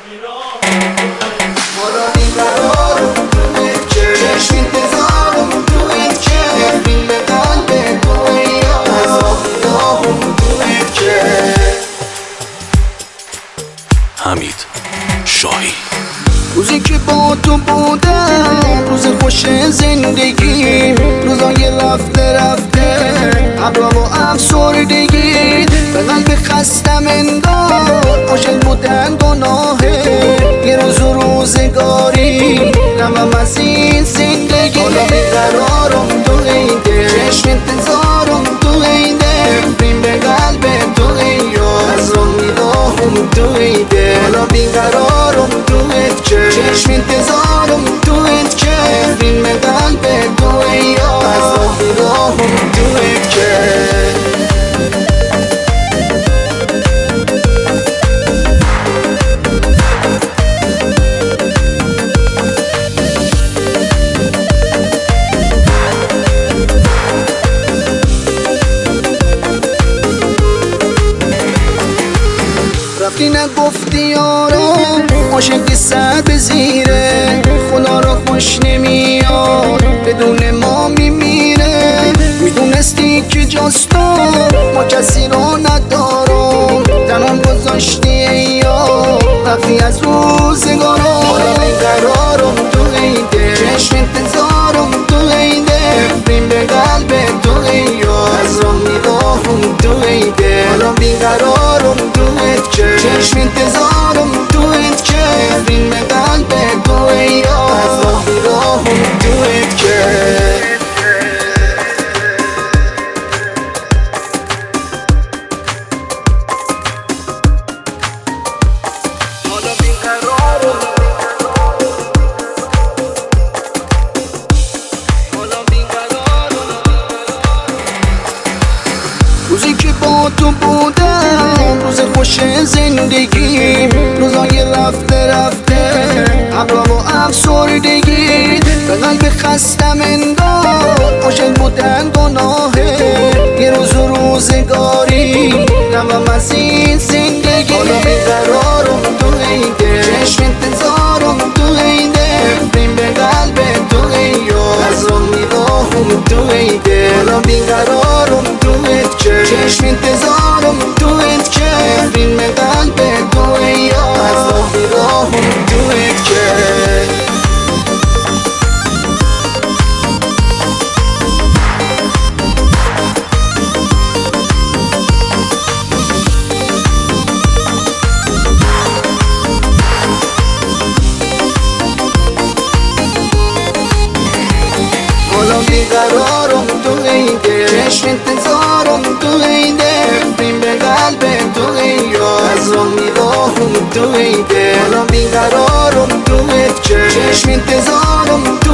حالا بیقرارم توه که چشم انتظارم توه که نفرین به قلب توه یا از آخیاهم توه که حمید شاهی. روزی که با تو بودم روز خوش زندگی، روزای رفته ابرا و افسردگی، به قلب خستم انگار عاشق بودن گناهه، یه روز و روزگاری نمم از این زندگی. حالا بیقرارم تو عیده، چشم انتظارم تو عیده، نفرین به قلب تو یا از امیداهم تو عیده. حالا بیقرارم تو که چشم انتظارم تو که نفرین به قلب تو یا از امیداهم تو که رفتی نگفتی آره عاشقی سر به زیره، خدا را خوش نمیاد بدون ما میمیره. میدونستی که جز تو ما کسی را ندارم، تنم گذاشتی یا رفتی از روزگارم. حالا بیقرارم تو عیده، چشم انتظارم تو عیده، نفرین به قلب تو یا از امیداهم تو عیده. حالا بیقرارم تو که چشم انتظارم تو که نفرین به قلب تو یا از امیداهم تو که روزی که با تو بودم روز خوش زندگی، روزای رفته ابرا و افسردگی، به قلب خستم انگار عاشق بودن گناهه، یه روز و روزگاری نمم از این زندگی. حالا بیقرارم تو عیده، چشم انتظارم تو عیده، نفرین به قلب تو یا از امیداهم تو عیده. حالا بیقرارم تو که چشم انتظارم تو که نفرین به قلب تو یا از امیداهم تو که حالا بیقرارم تو عیده، چشم انتظارم تو عیده، نفرین به قلب تو یا از امیداهم تو عیده. حالا بیقرارم تو که چشم انتظارم